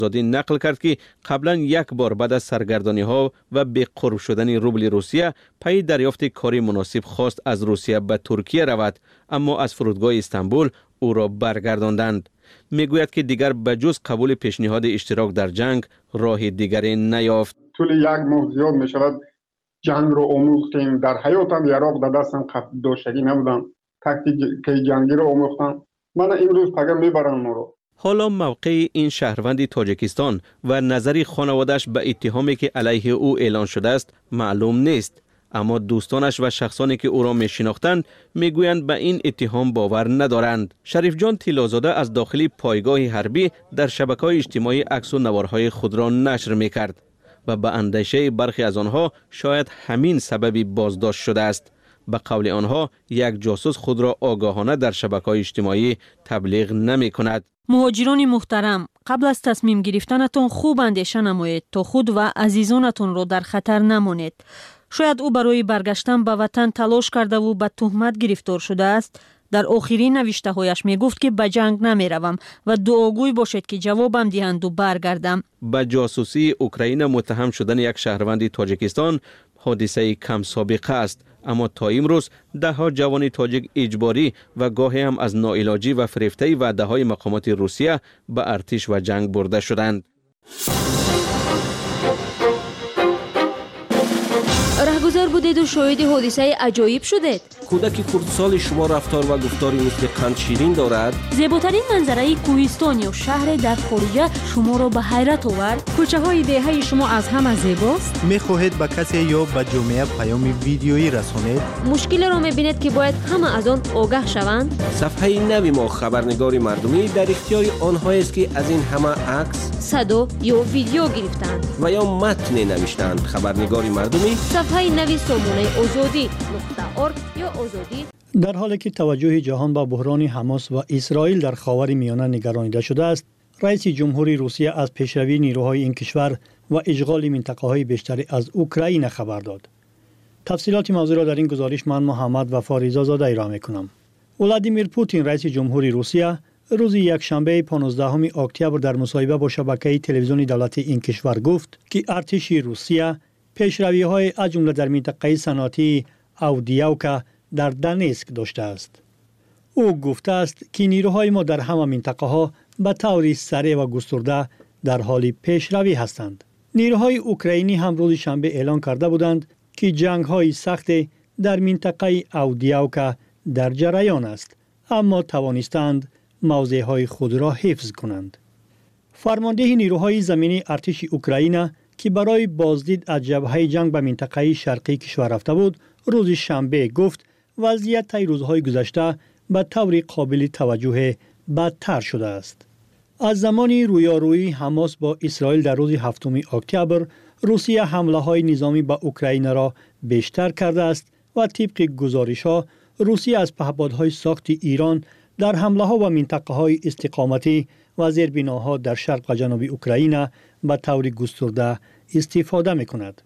زادی نقل کرد که قبلا یک بار بعد از سرگردانی ها و به قرب شدن روبل روسیه پی دریافت کاری مناسب خواست از روسیه به ترکیه رود، اما از فرودگاه استانبول او را برگرداندند. میگوید که دیگر به جز قبول پیشنهاد اشتراک در جنگ راه دیگری نیافت. طول یک ماه زیاد می شود جنگ رو آموختیم. در حیاتم یراق در دستم داشتگی نبودم. تاکتیک جنگی رو آموختم. من امروز پگه میبرن ما رو. حالا موقع این شهروند تاجیکستان و نظری خانواده‌اش به اتهامی که علیه او اعلان شده است معلوم نیست، اما دوستانش و شخصانی که او را میشناختند میگویند به این اتهام باور ندارند. شریف جان طلازاده از داخل پایگاه حربی در شبکه‌های اجتماعی عکس و نوارهای خود را نشر میکرد و به اندیشه برخی از آنها شاید همین سبب بازداشت شده است. به قول آنها یک جاسوس خود را آگاهانه در شبکه‌های اجتماعی تبلیغ نمی کند. مهاجران محترم، قبل از تصمیم گرفتنتان خوب اندیشه نمایید تا خود و عزیزانتان را در خطر نمانید. شاید او برای برگشتن به وطن تلاش کرده و به تهمت گرفتار شده است. در آخرین نوشته هایش می گفت که به جنگ نمی روم و دعاگوی باشد که جوابم دهند و برگردم. به جاسوسی اوکراین متهم شدن یک شهروند تاجیکستان حادثه کم سابقه است، اما تا امروز ده ها جوان تاجیک اجباری و گاهی هم از ناعلاجی و فریفته وعده های مقامات روسیه به ارتش و جنگ برده شدند. رهگذر بودید و شاهد حادثه عجایب شدید. کودک کردسال شما رفتار و گفتاری مثل قند شیرین دارد. زیباترین منظره کوهستان یا شهر در خارجه شما را به حیرت آورد. کوچه های دهه شما از همه زیباست. میخواهید به کسی یا به جامعه پیام ویدیویی رسانید؟ مشکل را میبینید که باید همه از آن آگاه شوند. صفحه نوی ما خبرنگار مردمی در اختیار آنها است که از این همه عکس، صدا یا ویدیو گرفتند و یا متن نوشتند. خبرنگار مردمی صفحه نوی سامانه آزادی .org یا آزادی. در حالی که توجه جهان به بحران حماس و اسرائیل در خاور میانه نگرانیده شده است، رئیس جمهوری روسیه از پیشروی نیروهای این کشور و اشغال منطقه‌های بیشتری از اوکراین خبر داد. تفصیلات موضوع را در این گزارش من محمد وفا رضازاده ارائه می‌کنم. ولادیمیر پوتین رئیس جمهوری روسیه روز یکشنبه 15 اکتبر در مصاحبه با شبکه تلویزیونی دولتی این کشور گفت که ارتش روسیه پیشروی‌های از جمله در منطقه صنعتی اودیوکا در دنیسک داشته است. او گفته است که نیروهای ما در همه منطقه‌ها به طور سریع و گسترده در حال پیشروی هستند. نیروهای اوکراینی هم روز شنبه اعلان کرده بودند که جنگ‌های سخت در منطقه اودیوکا در جریان است، اما توانستند موضعهای خود را حفظ کنند. فرمانده نیروهای زمینی ارتش اوکراین که برای بازدید از جبهه جنگ به منطقه شرقی کشور رفته بود، روز شنبه گفت وضعیت طی روزهای گذشته به طور قابل توجه بدتر شده است. از زمانی رویارویی حماس با اسرائیل در روز 7 اکتبر، روسیه حمله‌های نظامی به اوکراین را بیشتر کرده است و طبق گزارش‌ها روسیه از پهپادهای ساخت ایران در حمله‌ها و منطقه‌های استقامتی و زیربناها در شرق و جنوب اوکراین به طور گسترده استفاده می‌کند.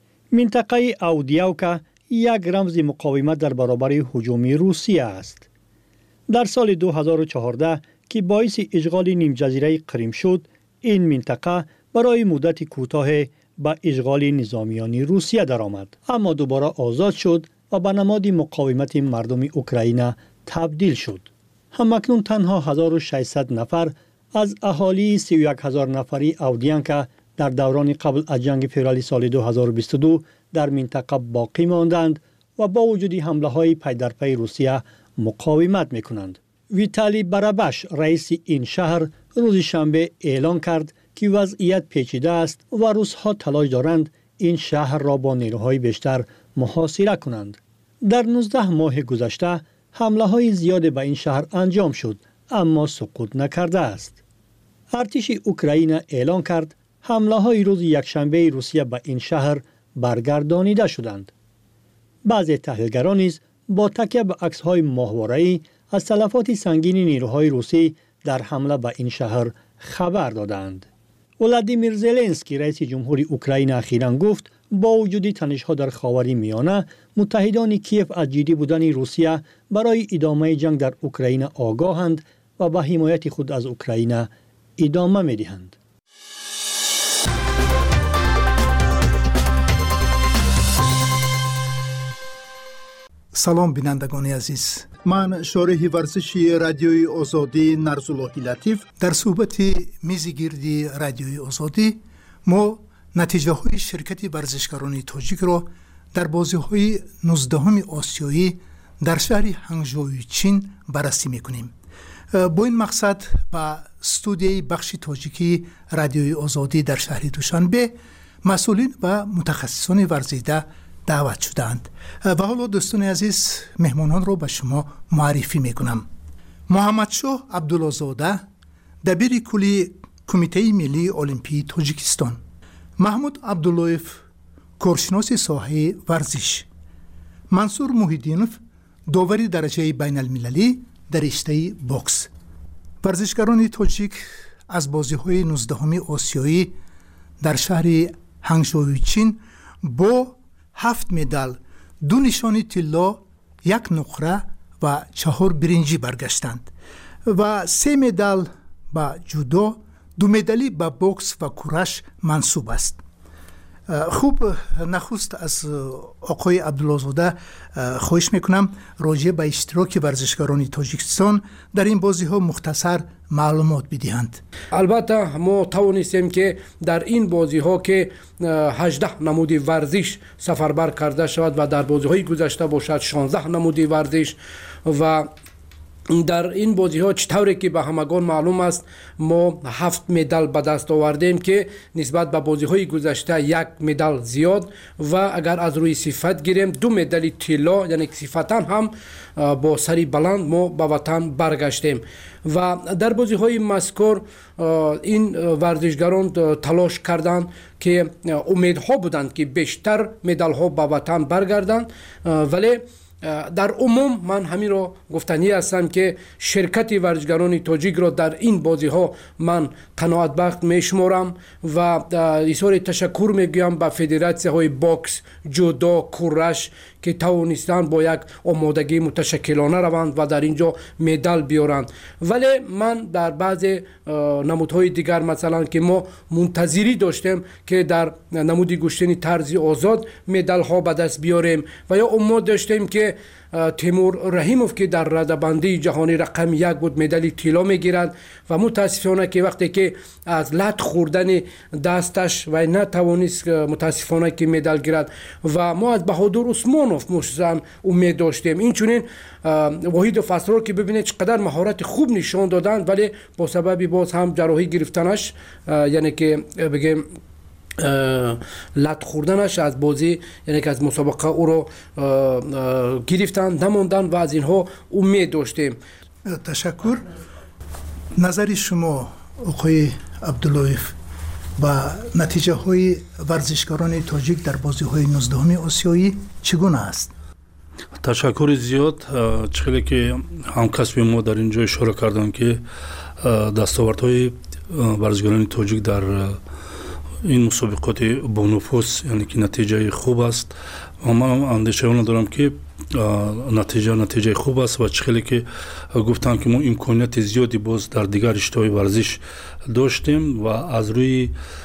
منطقه اودیوکا یک رمز مقاومت در برابر هجوم روسیه است. در سال 2014 که باعث اشغال نیم جزیره کریم شد، این منطقه برای مدت کوتاه به اشغال نظامیان روسیه درآمد، اما دوباره آزاد شد و به نماد مقاومت مردم اوکراین تبدیل شد. همکنون تنها 1600 نفر از اهالی 31000 نفری اودیانکا در دوران قبل از جنگ فوریه سال 2022 در منطقه باقی ماندند و با وجود حمله های پی در پی روسیه مقاومت میکنند. ویتالی برابش رئیس این شهر روز شنبه اعلان کرد که وضعیت پیچیده است و روس‌ها تلاش دارند این شهر را با نیروهای بیشتر محاصره کنند. در 19 ماه گذشته حمله های زیاد به این شهر انجام شد، اما سقوط نکرده است. ارتش اوکراین اعلان کرد حمله های روز یکشنبه روسیه به این شهر برگردانیده شدند. بعضی تحلیلگران نیز با تکیه به عکس‌های ماهواره‌ای از تلفات سنگین نیروهای روسی در حمله به این شهر خبر دادند. ولادیمیر زلنسکی رئیس جمهوری اوکراین اخیراً گفت با وجود تنش‌ها در خاور میانه، متحدان کیف از جدی بودن روسیه برای ادامه جنگ در اوکراین آگاهند و به حمایت خود از اوکراین ادامه می‌دهند. салом бинандагони азиз. ман шориҳи варзиши радиои озодӣ Нарзуллоҳи Латиф. дар суҳбати мизи гирди радиои озодӣ мо натиҷаҳои ширкати варзишгарони тоҷикро дар бозиҳои 19 осиёӣ дар шаҳри Ҳанжоуи Чин баррасӣ мекунем. бо ин мақсад ба студияи бахши тоҷикии радиои озодӣ дар шаҳри Душанбе масъулин ва мутахассисони варзида даъват шудаанд. ва ҳоло дӯстони азиз, меҳмононро ба шумо муаррифӣ мекунам. муҳаммадшоҳ Абдуллозода, дабири кулли Кумитаи Миллии Олимпии Тоҷикистон. маҳмуд Абдуллоев, коршиноси соҳаи варзиш. мансур Муҳиддинов, довари дараҷаи байналмилалӣ дар риштаи бокс. варзишгарони тоҷик аз бозиҳои 19 осиёӣ дар шаҳри Ҳанжоуи Чин бо 7 медал, 2 нишони тилло, 1 нуқра ва 4 биринҷӣ баргаштанд ва 3 медал ба ҷудо, 2 медалӣ ба бокс ва кураш мансуб аст. хуб, нахуст аз оқои Абдуллозода хоҳиш мекунам роҷеъ ба иштироки варзишгарони Тоҷикистон дар ин бозиҳо мухтасар маълумот бидиҳанд. албатта мо тавонистем ки дар ин бозиҳо ки 18 намуди варзиш сафарбар карда шавад ва дар бозиҳои гузашта бошад 16 намуди варзиш ва дар ин бозиҳо чӣ тавре ки ба ҳамагон маълум аст, мо 7 медал ба даст овардем ки нисбат ба бозиҳои гузашта 1 медал зиёд ва агар аз рӯи сифат гирем 2 медали тилло, яъне сифатан ҳам бо сари баланд мо ба ватан баргаштем ва дар бозиҳои мазкур ин варзишгарон талош карданд ки умедҳо буданд ки бештар медалҳо ба ватан баргарданд, вале дар умум ман ҳаминро гуфтанӣ ҳастам ки ширкати варзишгарони тоҷикро дар ин бозиҳо ман қаноатбахш мешуморам ва изҳори ташаккур мегӯям ба федератсияҳои бокс, ҷудо, кураш ки тавонистанд бо як омодагии муташаккилона раванд ва дар ин ҷо медал биёранд. вале ман дар баъзе намудҳои дигар, масалан ки мо мунтазирӣ доштем ки дар намуди гӯштани тарзи озод медалҳо ба даст биёрем ва ё умод доштем ки Тимур Раҳимов ки дар радабандии ҷаҳонӣ рақами 1 буд, медали тилло мегирад ва мутаассифона ки вақте ки аз лат хӯрдани дасташ вай натавонист мутаассифона ки медал гирад ва мо аз Баҳодур Усмонов мушзан умед доштем. инчунин Воҳидов Асрор ки бибинед чӣ қадар маҳорати хуб нишон доданд, вале бо сабаби боз ҳам ҷарроҳӣ гирифтанаш, яъне ки бигем лат хӯрданаш аз бозӣ, яъне ки аз мусобиқа ӯро гирифтанд, намонданд ва аз инҳо умед доштем. ташаккур. назари шумо оқои Абдуллоев ба натиҷаҳои варзишгарони тоҷик дар бозиҳои 19 осиёӣ чӣ гуна аст? ташаккури зиёд. чӣ ки ҳамкасби мо дар ин ҷо ишора карданд ки дастовардҳои варзишгарони тоҷик дар ин мусобиқоти бонуфус, яъне ки натиҷаи хуб аст. ман андешаона дорам ки натиҷаи хуб аст ва чӣ ки гуфтанд ки мо имконияти зиёди боз дар дигар риштаҳои варзиш доштем ва аз рӯи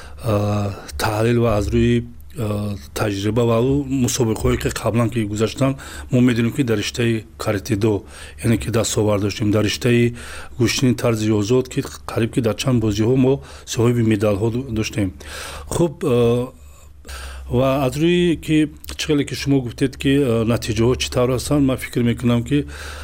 таҳлил ва аз рӯи таҷриба ва мусобиқаҳое ки қаблан ки гузаштанд, мо медонем ки дар риштаи каратедо, яъне ки дастовард доштем, дар риштаи гӯштани тарзи озод ки қариб ки дар чанд бозиҳо мо соҳиби медалҳо доштем. хуб, ва аз рӯи ки чӣ ки шумо гуфтед ки натиҷаҳо чӣ тавр ҳастанд, ман фикр мекунам ки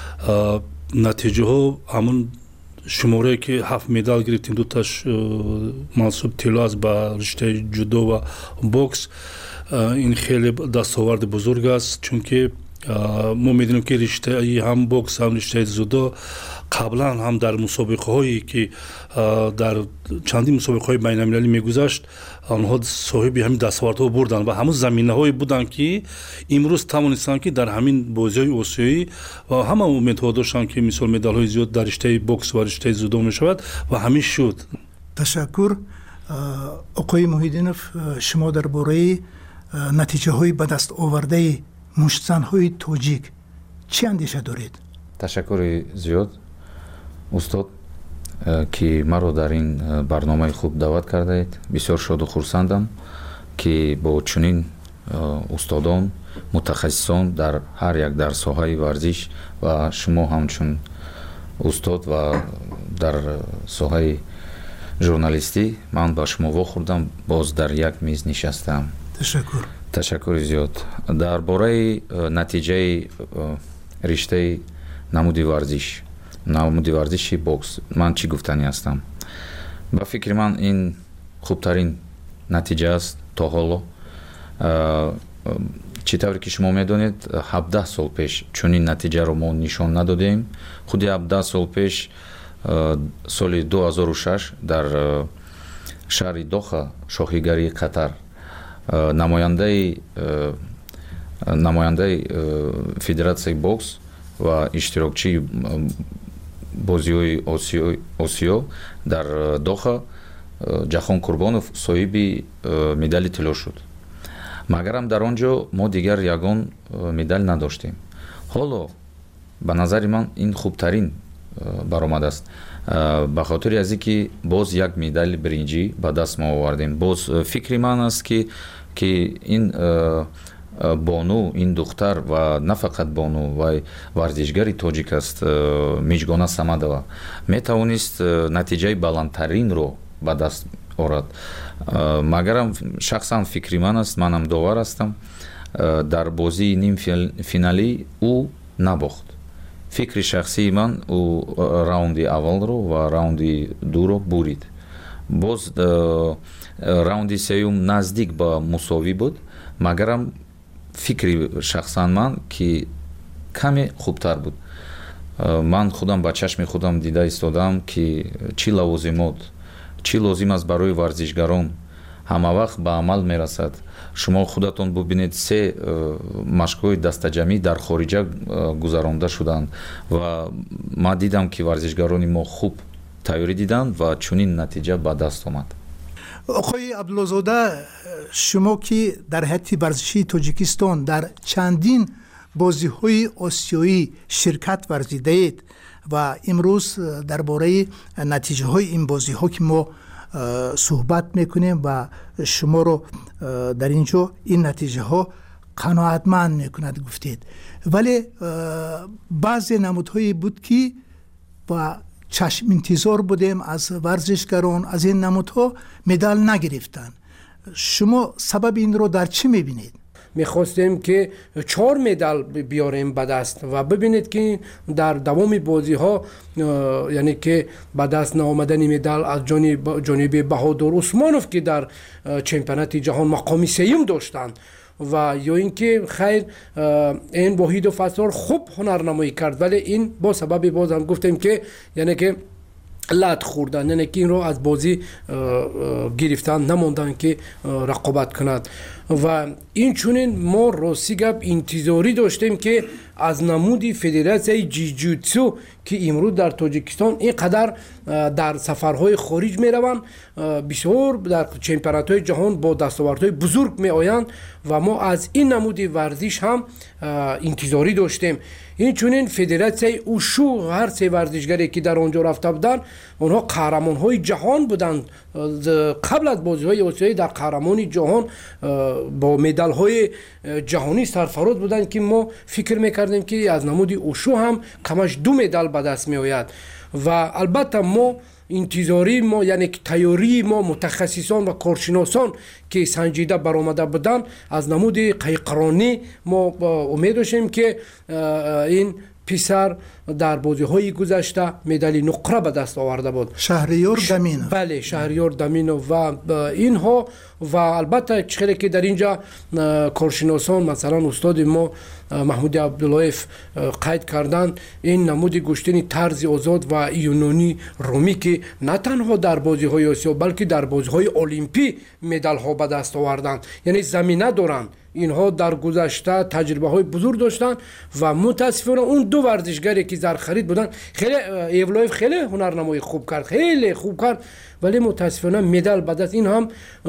натиҷаҳо ҳамон шуморае ки 7 медал гирифтем, 2таш мансуб тилло аст ба риштаи ҷудо ва бокс, ин хеле дастоварди бузург аст, чунки мо медонем ки риштаи ҳам бокс ҳам риштаи зудо қаблан ҳам дар мусобиқаҳое ки дар чандин мусобиқаҳои байналмилалӣ мегузашт, онҳо соҳиби ҳамин дастовардҳо бурданд ва ҳамун заминаҳое буданд ки имрӯз тавонистанд ки дар ҳамин бозиҳои осиёӣ ва ҳама умедҳо доштанд ки мисол медалҳои зиёд дар риштаи бокс ва риштаи зудо мешавад ва ҳамин шуд. ташаккур. оқои Муҳиддинов, шумо дар бораи натиҷаҳои ба даст овардаи муштзанҳои тоҷик чӣ андеша доред? ташаккури зиёд устод ки маро дар ин барномаи хуб даъват кардаед. бисёр шоду хурсандам ки бо чунин устодон мутахассисон дар ҳар як дар соҳаи варзиш ва шумо ҳамчун устод ва дар соҳаи журналистӣ ман ба шумо вохӯрдам боз дар як миз нишастам. ташаккури зиёд. дар бораи натиҷаи риштаи намуди варзиши бокс ман чӣ гуфтанӣ ҳастам? ба фикри ман ин хубтарин натиҷа аст то ҳоло. чӣ тавре ки шумо медонед 17 сол пеш чунин натиҷаро мо нишон надодем. худи 17 сол пеш соли 2006 дар шаҳри доха шоҳигарии қатар намояндаи федератсияи бокс ва иштирокчии бозиҳои осиё дар доха ҷахон Курбонов соҳиби медали тилло шуд. магарам дар он ҷо мо дигар ягон медал надоштем. ҳоло ба назари ман ин хубтарин баромад аст. ба хотири аз ин ки боз як медали биринҷӣ ба даст мо овардем. боз фикри ман аст ки ин бону ин духтар ва на фақат бону вай варзишгари тоҷик аст миҷгона Самадова метавонист натиҷаи баландтаринро ба даст орад. магарам шахсан фикри ман аст, манам довар ҳастам, дар бозии нимфиналӣ ӯ набохт. фикри шахсии ман ӯ раунди аввалро ва раунди дуро бурид. боз раунди сеюм наздик ба мусовӣ буд, магарам фикри шахсан ман ки каме хубтар буд. ман худам ба чашми худам дида истодам ки чӣ лавозимот чӣ лозим аст барои варзишгарон ҳамавақт ба амал мерасад. шумо худатон бубинед се машқҳои дастаҷамӣ дар хориҷа гузаронда шуданд ва ман дидам ки варзишгарони мо хуб тайёрӣ диданд ва чунин натиҷа ба даст омад. оқои Абдуллозода, шумо ки дар ҳайати варзишии Тоҷикистон дар чандин бозиҳои осиёӣ ширкат варзидаед ва имрӯз дар бораи натиҷаҳои ин бозиҳо ки мо суҳбат мекунем ва шуморо дар ин ҷо ин натиҷаҳо қаноатманд мекунад гуфтед, вале баъзе намудҳое буд ки ба чашминтизор будем аз варзишгарон, аз ин намудҳо медал нагирифтанд. шумо сабаби инро дар чӣ мебинед? میخواستیم که 4 مدال بیاریم به دست و ببینید که در دوام بازی ها یعنی که به دست نآمدن مدال از جانب بهادر عثمانوف که در چمپیونات جهان مقام سوم داشتند و یا اینکه خیر این وحید و فسار خوب هنرنمایی کرد، ولی این با سبب باز هم گفتیم که یعنی که لط خوردن، یعنی که این رو از بازی گرفتن نموندن که رقابت کند و این چونین ما راستی گپ انتظاری داشتیم که از نمودی فدراسیون جیجوتسو که امروز در تاجیکستان اینقدر در سفرهای خارج می روند، بسیار در چمپیونات‌های جهان با دستاوردهای بزرگ می آیند و ما از این نمودی ورزش هم انتظاری داشتیم. این چونین فدراسیون اوشو هر سه ورزشگری که در آنجا رفته بودند اونها قهرمان‌های جهان بودند. قبل از بازی‌های آسیایی در قهرمانی جهان با مدال‌های جهانی سرفراز بودند که ما فکر می‌کردیم که از نمود اوشو هم کمش 2 مدال به دست می‌آید و البته ما انتظاری ما یعنی تیاری ما متخصصان و کارشناسان که سنجیده برآمده بودند از نمود قیقرانی ما امید داشتیم که این پسر در بازی‌های گذشته مدال نقره به دست آورده بود. شهریار دامینو. بله، شهریار دامینو و اینها و البته چیزی که در اینجا کارشناسان مثلا استاد ما محمود عبداللهیف قید کردن این نمود گشتن طرز آزاد و یونانی رومی که نه تنها در بازی‌های آسیا بلکه در بازی‌های المپی مدال‌ها به دست آوردند، یعنی زمینه دارند. اینها در گذشته تجربه های بزرگ داشتن و متاسفانه اون 2 ورزشگری که در خرید بودن خیلی ایولایف خیلی هنرنمایی خوب کرد، خیلی خوب کرد، ولی متاسفانه مدال به دست این هم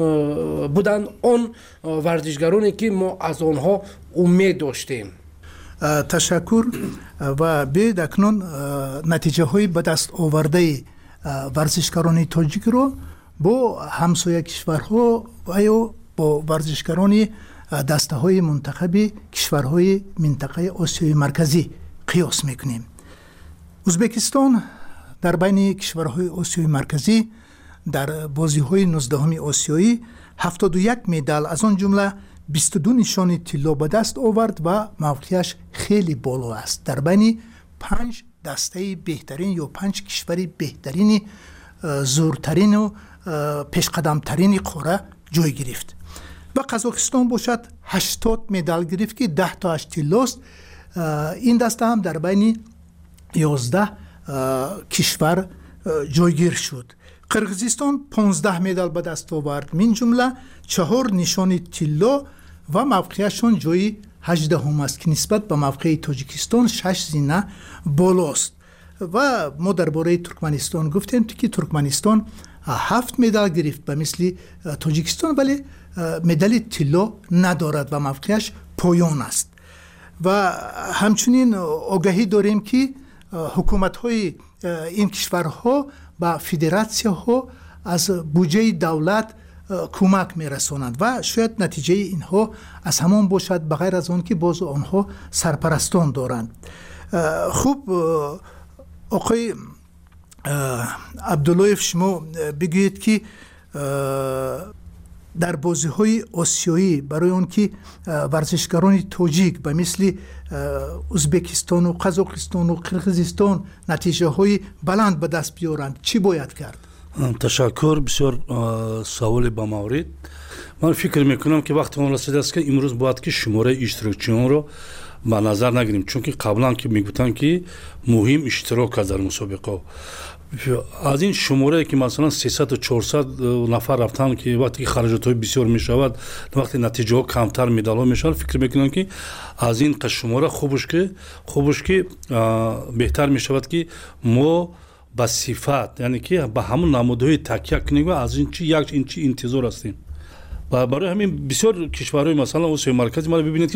بودن اون ورزشگرانی که ما از آنها امید داشتیم. تشکر و به اکنون نتیجه های به دست آورده ورزشکاران تاجیک رو با همسایه کشورها و یا با ورزشکاران دسته‌های منتخب کشورهای منطقه آسیای مرکزی قیاس میکنیم. ازبکستان در بین کشورهای آسیای مرکزی در بازی‌های 19 آسیایی 71 مدال از آن جمله 22 نشان طلا به دست آورد و موقعیتش خیلی بالا است. در بین 5 دسته بهترین یا 5 کشور بهترین زورترین و پیشقدمترین قاره جای گرفت. و قزاقستان باشد 80 مدال گرفت که 10 تاش طلاست. این دسته هم در بین 11 کشور جایگیر شد. قرقیزستان 15 مدال به دست آورد، من جمله 4 نشان طلا و موقعیتشان جای 18 است که نسبت به موقع تاجیکستان 6 زینه بالاست. و ما درباره ترکمنستان گفتیم که ترکمنستان 7 مدال گرفت به مثل تاجیکستان، ولی مدال طلا ندارد و موقعیتش پایان است. و همچنین آگاهی داریم که حکومت‌های این کشورها با فدراسیاها از بودجه دولت کمک میرسانند و شاید نتیجه اینها از همان باشد، بغیر از آن که باز آنها سرپرستان دارند. خوب آقای عبداللهیف، شما بگویید که در بازی‌های آسیایی برای آن که ورزشکاران تاجیک به مثل ازبکستان و قزاقستان و قرقیزستان نتیجه‌های بلند به دست بیارند چی باید کرد؟ تشکر. بسیار سوال با مورد. من فکر میکنم که وقتی اون رسیده است که امروز باید که شماره اشتراکچیان رو به نظر نگیریم، چون که قبلا که میگفتن که مهم اشتراک است در مسابقه. از این شماره که مثلا 300 و 400 نفر رفتن که وقتی خرجات های بسیار می شود، وقتی نتیجه ها کمتر مدال ها می شود، فکر میکنم که از این شماره خوبش که بهتر می شود که ما با صفت، یعنی که با همون نمودهای تکیه کنیم و از این چی یک اینچی انتظار هستیم. و برای همین بسیار کشورهای مثلا آسیای مرکزی ما ببینید که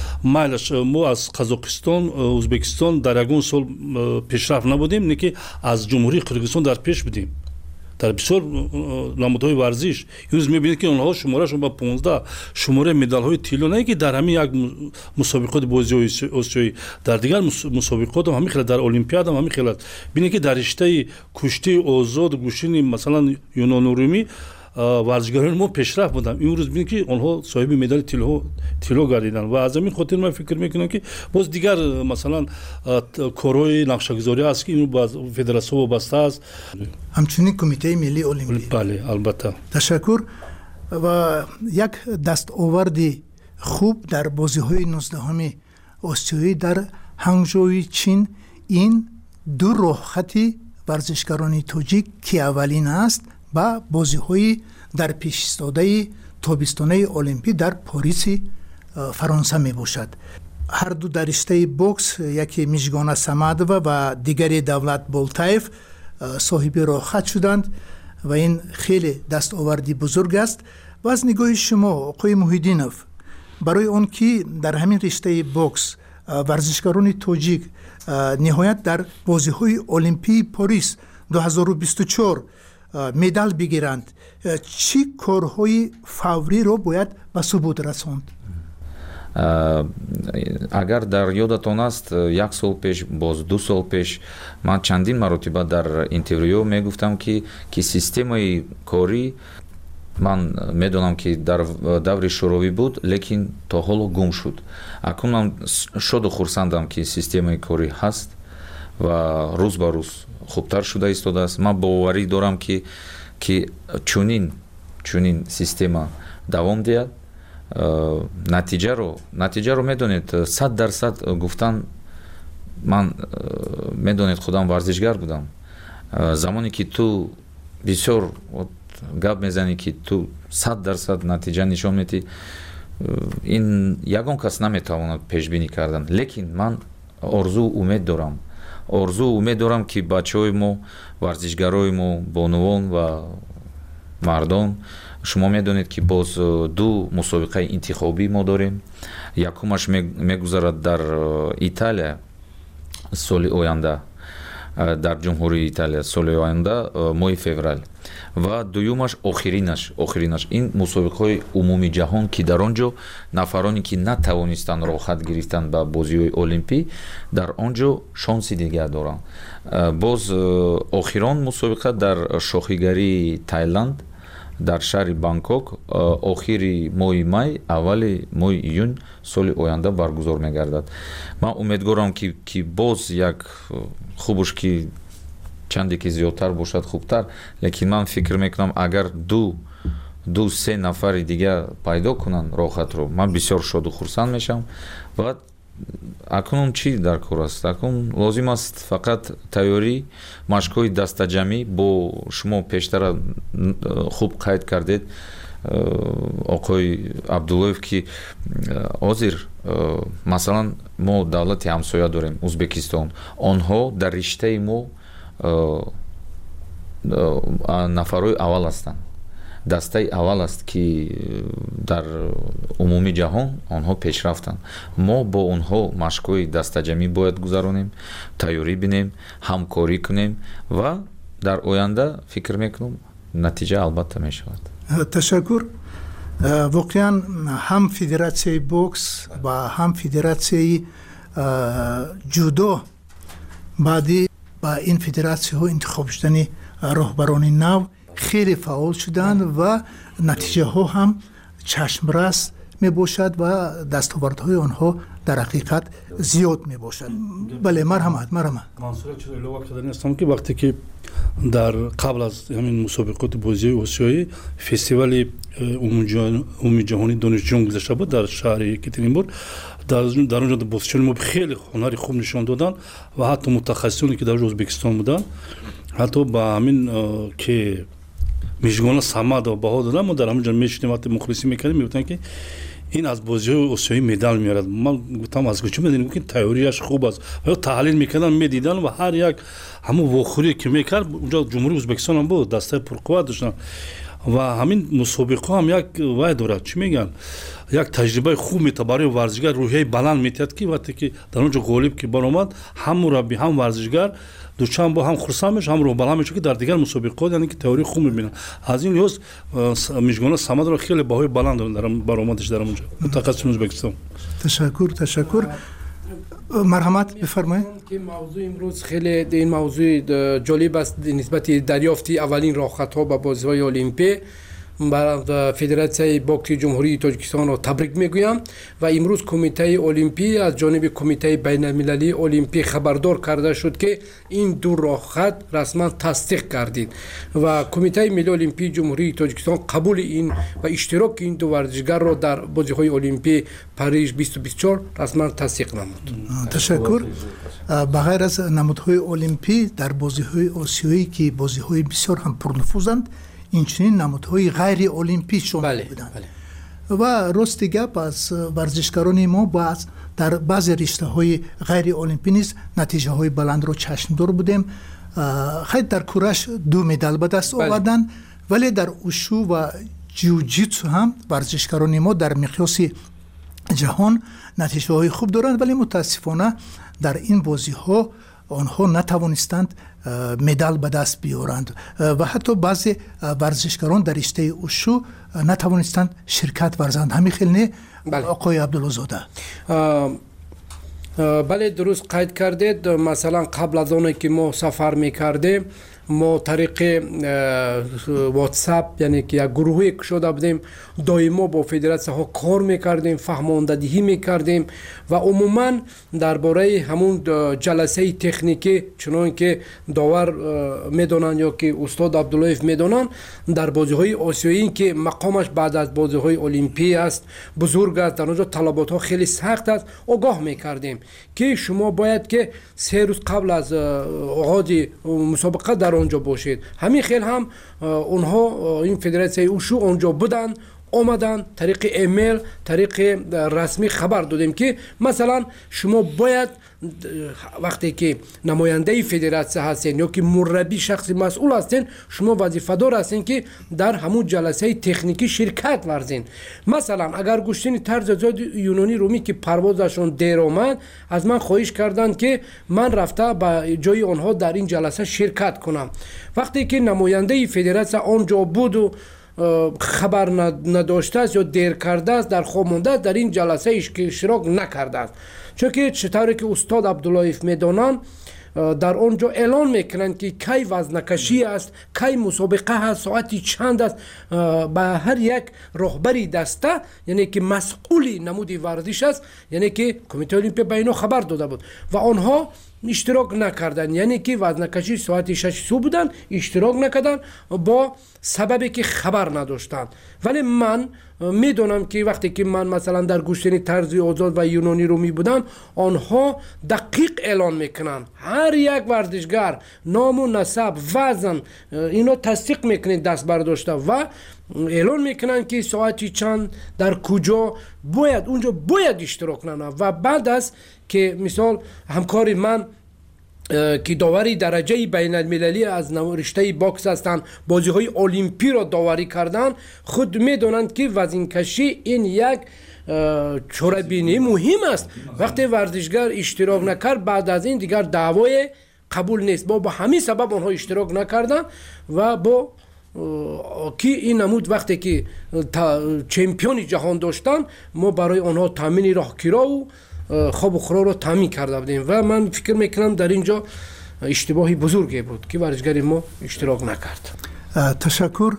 ما از قزاقستان، ازبکستان در یگون سال پیشرفت نبودیم، نه که از جمهوری قرقیزستان در پیش بودیم در بسیار نمودهای ورزش. امروز میبینید که اونها شمارهشون با 15 شماره مدال های طلا، نه که در همین یک مسابقات بازی آسیایی، در دیگر مسابقات هم همین خیلی، در المپیاد هم همین خیلی. ببینید که در رشته کشتی آزاد گوشین مثلا یونان و رومی ورزشکاران ما پیشرفت بودن. امروز ببینید که آنها صاحب مدال طلا گردیدن و از همین خاطر من فکر میکنم که باز دیگر مثلا کارهای نقشه‌گذاری است که اینو با فدراسیون وابسته است، همچنین کمیته ملی المپیک. بله البته. تشکر. و یک دستاورد خوب در بازی‌های 19 آسیایی در هنگژو چین این 2 راهخط ورزشکاران تاجیک که اولین است با بازی‌های در پیش ایستاده تابستانه المپیک در پاریس فرانسه می باشد. هر دو در رشته بوکس، یکی میژگان سمدوه و دیگری دولت بولتایف صاحب راهخط شدند و این خیلی دستاوردی بزرگ است. و از نگاه شما آقای محیدینوف، برای آن که در همین رشته بوکس ورزشکاران تاجیک نهایت در بازی‌های المپیک پاریس 2024 مدال بگیرند، چی کارهای فوری رو باید به ثبوت رساند؟ اگر در یادتان است 1 سال پیش، باز 2 سال پیش، من چندین مرتبه در اینترویو میگفتم که سیستمای کاری من میدونم که در دور شوروی بود، لیکن تا حالا گم شد. اکنون من شاد و خرسندم که سیستمای کاری هست و روز به روز خوبتر شده ایستاده است. من باوری دارم که چونین سیستم دوام دهد. نتیجه رو میدونید 100% گفتن، من میدونید خودم ورزشگر بودم. زمانی که تو بسیار گپ میزنی که تو 100% نتیجه نشون میدی، این یگان کس نمیتواند پیش بینی کردن. لیکن من آرزو امید دارم که بچه‌های ما، ورزشگرای ما، بانوان و مردان، شما میدونید که باز 2 مسابقه انتخابی ما داریم. یکمش میگذرد در ایتالیا سال آینده، در جمهوری ایتالیا سال آینده ماه فوریه، ва дуюмаш охиринаш ин мусобиқаҳои умуми ҷаҳон ки дар он ҷо нафароне ки натавонистанд роҳат гирифтанд ба бозиҳои олимпӣ дар он ҷо шонси дигар доранд. боз охирон мусобиқа дар шохигарии Таиланд дар шаҳри Бангкок охири моҳи май аввали моҳи июн соли оянда баргузор мегардад. ман умедворам ки боз як хубуш ки чанде ки зиёдтар бошад хубтар, лекин ман фикр мекунам агар ду се нафари дигар пайдо кунанд роҳатро, ман бисёр шоду хурсанд мешавам. ва акнун чӣ дар кор аст? Акнун лозим аст фақат тайёрӣ, машқҳои дастаҷамӣ бо шумо пештара хуб қайд кардед оқои Абдуллоев ки ҳозир масалан мо давлати ҳамсоя дорем Узбекистон, онҳо дар риштаи мо нафарои аввал ҳастанд, дастаи аввал аст ки дар умуми ҷаҳон онҳо пешрафтанд. мо бо онҳо машқҳои дастаҷамӣ бояд гузаронем, тайёрӣ бинем, ҳамкорӣ кунем ва дар оянда фикр мекунам натиҷа албатта мешавад. ташаккур. воқеан ҳам федератсияи бокс ва ҳам федератсияи ҷудо баъди ба ин федератсияҳо интихоб шудани роҳбарони нав хеле фаъол шуданд ва натиҷаҳо ҳам чашмрас мебошад ва дастовардҳои онҳо дар ҳақиқат зиёд мебошад. бале, марҳамат. мансура чиро илова кардан ҳастам ки вақте ки дар қабл аз ҳамин мусобиқоти бозиҳои осиёӣ фестивали умумиҷаҳонии донишҷӯён гузашта буд дар шаҳри Екатеринбург, дар онҷо бозичони мо хеле ҳунари хуб нишон доданд ва ҳатто мутахассисоне ки дар Ӯзбекистон буданд, ҳатто ба ҳамин ки мижгона Самад баҳо доданд, мо дар ҳамин ҷо мешинем вақте мухлисӣ мекардем мегуфтанд ки ин аз бозиҳои осиёӣ медал меорад. ман гуфтам аз куҷо медонем ки тайёрияш хуб аст ва ё таҳлил мекардан медидан ва ҳар як ҳамон вохӯрие ки мекард унҷо ҷумҳурии Ӯзбекистон ҳам буд, дастаи пурқувват доштанд ва ҳамин мусобиқа ҳам як вай дорад, чӣ мегӯянд, як таҷрибаи хуб метавад барои варзишгар, рӯҳияи баланд метиҳад ки вақте ки дар он ҷо ғолиб ки баромад, ҳам мураббӣ ҳам варзишгар дучанд бо ҳам хурсанд мешавад, ҳам рӯҳбаланд мешавад ки дар дигар мусобиқот яъне ки теории хуб мебинанд. аз ин лиҳоз мижгона Самадро хеле баҳои баланд баромадаш дар онҷо мутахассиси Ӯзбекистон. ташаккур. марҳамат, бифармоед. ки мавзӯи имрӯз хеле ин мавзӯи ҷолиб аст нисбати дарёфти аввалин роҳатҳо ба бозиҳои олимпӣ. ба федератсияи бокси ҷумҳурии Тоҷикистонро табрик мегӯям ва имрӯз кумитаи олимпӣ аз ҷониби кумитаи байналмилалии олимпӣ хабардор карда шуд ки ин ду роҳхат расман тасдиқ гардид ва кумитаи миллии олимпии ҷумҳурии Тоҷикистон қабули ин ва иштироки ин ду варзишгарро дар бозиҳои олимпии Париж 2024 расман тасдиқ намуд. ташаккур. ба ғайр аз намудҳои олимпӣ дар бозиҳои осиёӣ ки бозиҳои бисёр ҳам пурнуфузанд, инчунин намудҳои ғайри олимпӣ шомил буданд. ва рости гап аз варзишгарони мо дар баъзе риштаҳои ғайри олимпӣ низ натиҷаҳои баландро чашмдор будем. хай дар кураш 2 медал ба даст оварданд, вале дар ушу ва ҷиуҷитсу ҳам варзишгарони мо дар миқёси ҷаҳон натиҷаҳои хуб доранд, вале мутаассифона дар ин бозиҳо онҳо натавонистанд медал ба даст биёранд ва ҳатто баъзе варзишгарон дар риштаи ушу натавонистанд ширкат варзанд. ҳамин хел не оқои Абдуллозода? бале, дуруст қайд кардед. масалан қабл аз оне ки мо сафар мекардем, мо тариқи WhatsApp, яъне ки як гурӯҳе кушода будем, доимо бо федератсияҳо кор мекардем, фаҳмондадиҳӣ мекардем ва умуман дар бораи ҳамун ҷаласаи техникӣ, чунон ки довар медонанд ё ки устод Абдуллоев медонанд, дар бозиҳои осиёӣ ки мақомаш баъд аз бозиҳои олимпӣ аст, бузург аст, дар онҷо талаботҳо хеле сахт аст, огоҳ мекардем ки шумо бояд ки 3 рӯз қабл аз оғози мусобиқа дар онҷо бошед. ҳамин хел ҳам онҳо ин федератсияи ушу онҷо буданд, омаданд, тариқи эмейл, тариқи расмӣ хабар додем ки масалан шумо бояд وقتی که نماینده فدراسیون هستین یا که مربی شخص مسئول هستین، شما وظیفه‌دار هستین که در همون جلسه تکنیکی شرکت ورزین. مثلا اگر گوشتین طرز زاد یونانی رومی که پروازشون دیر آمد، از من خواهش کردند که من رفته به جای آنها در این جلسه شرکت کنم. وقتی که نماینده فدراسیون آنجا بود و خبر نداشته است یا دیر کرده است، در خواب مانده است، در این جلسه اشتراک نکرده است. چون که چطوری که استاد عبداللهیف میدانند، در آنجا اعلان میکنند که کی وزنکشی است، کی مسابقه هست، ساعتی چند است. به هر یک رهبری دسته، یعنی که مسئولی نمودی ورزش است، یعنی که کمیته المپیک به اینا خبر داده بود و آنها اشتراک نکردن. یعنی که وزنکشی ساعت 6 صبح بودن، اشتراک نکردن با سببی که خبر نداشتن. ولی من میدونم که وقتی که من مثلا در گوشتنی طرزی آزاد و یونانی رومی بودم، آنها دقیق اعلان میکنن، هر یک ورزشگر نام و نسب، وزن، اینا تصدیق میکنن دست برداشته و اعلان میکنن که ساعتی چند در کجا باید اونجا باید اشتراک کنن. و بعد از که مثال همکار من که داوری درجه بین المللی از رشته باکس هستند، بازی های المپی را داوری کردن، خود میدونند که وزن کشی این یک چوربینی مهم است. وقتی ورزشگر اشتراک نکرد، بعد از این دیگر دعوای قبول نیست. با همین سبب آنها اشتراک نکردن و با که این نمود وقتی که چمپیون جهان داشتن، ما برای آنها تامین راهگیرا و خواب و خورا رو تامین کرده بودیم و من فکر میکنم در اینجا اشتباهی بزرگی بود که ورزشگری ما اشتراک نکرد. تشکر.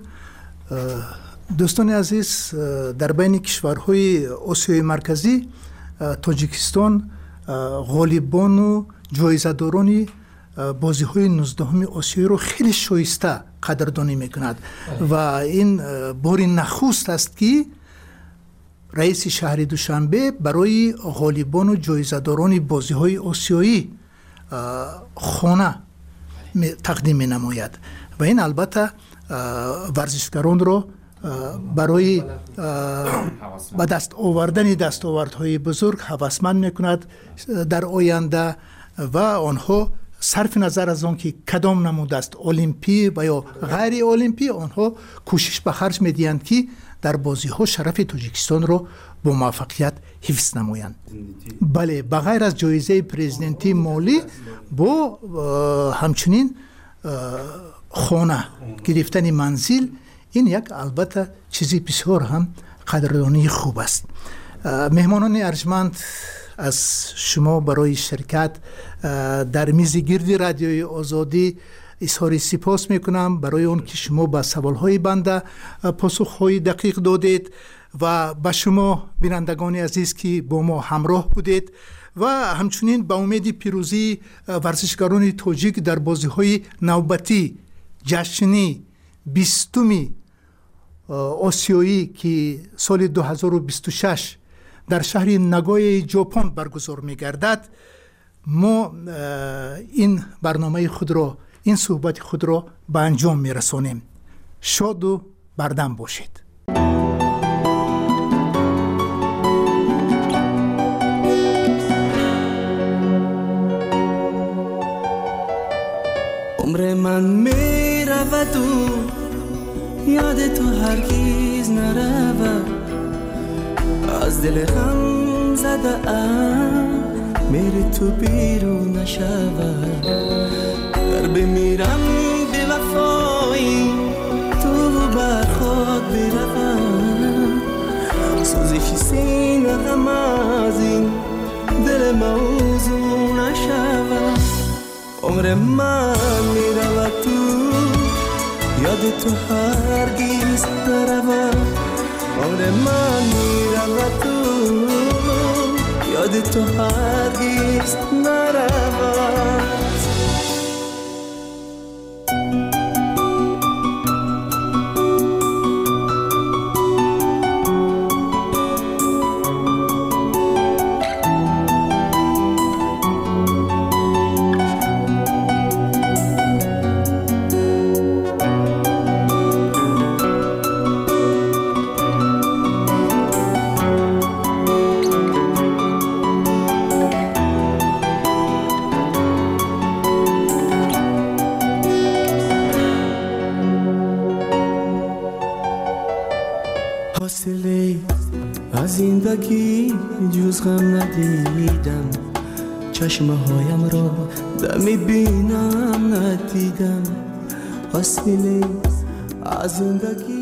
دوستان عزیز، در بین کشورهای آسیای مرکزی تاجیکستان غالبان و جایزه‌داران بازی‌های 19 آسیایی رو خیلی شایسته قدردانی میکند و این بار نخست است که رئیس شهر دوشنبه برای غالبان و جایزه‌داران بازی‌های آسیایی خانه تقدیم نماید و این البته ورزشکاران را برای به دست آوردن دستاوردهای بزرگ هوسمند میکند در آینده و آنها صرف نظر از آن که کدام نمود است، المپی و یا غیر المپی، آنها کوشش به خرج میدهند که در بازی ها شرف تاجیکستان را با موفقیت حفظ نمایند. بله، بغیر از جایزه پرزیدنتی مالی با همچنین خانه گرفتن منزل، این یک البته چیزی بسیار هم قدردانی خوب است. مهمانان ارجمند از شما برای شرکت در میز گرد رادیوی آزادی اظهار سپاس میکنم برای اون که شما به سوالهای بنده پاسخهای دقیق دادید و به شما بینندگان عزیز که با ما همراه بودید و همچنین به امید پیروزی ورزشکاران تاجیک در بازی‌های نوبتی جشنی 20 آسیایی که سال 2026 در شهر ناگوی ژاپن برگزار می‌گردد، ما این برنامه خود را، این صحبت خود را به انجام می‌رسانیم. شاد و بردم باشید. عمر من میرود و یاد تو هرگز نرود، از دل غم زده ام میری تو بیرون نشود، در بمیرم به وفایی تو بر خود بروم، سوزش سینه غم از این دل موضوع نشود. عمر من میرود تو یاد تو هرگز نرود، عمر من میرود تو یاد تو هرگز نرود. فاصله از زندگی جز غم ندیدم، چشمه هایم را دمی بینم ندیدم. فاصله از زندگی